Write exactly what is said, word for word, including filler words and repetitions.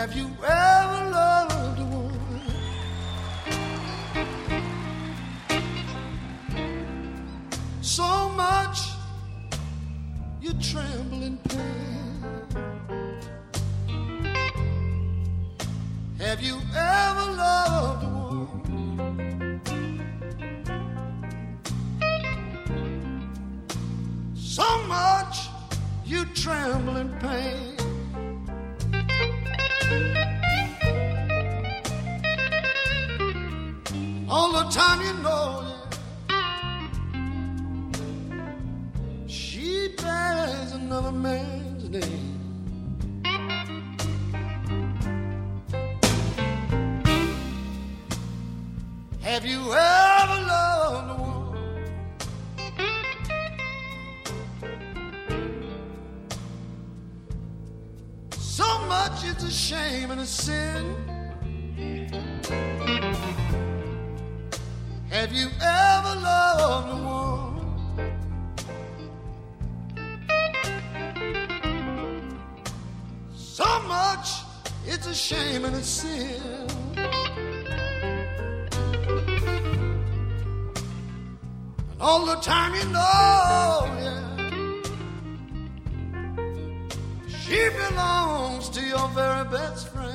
Have you ever loved a woman so much you tremble in pain? Have you ever loved a woman so much you tremble in pain? All the time you know, yeah, she bears another man's name. Have you ever loved a woman so much it's a shame and a sin? Have you ever loved a woman so much it's a shame and a sin? And all the time you know, yeah, she belongs to your very best friend.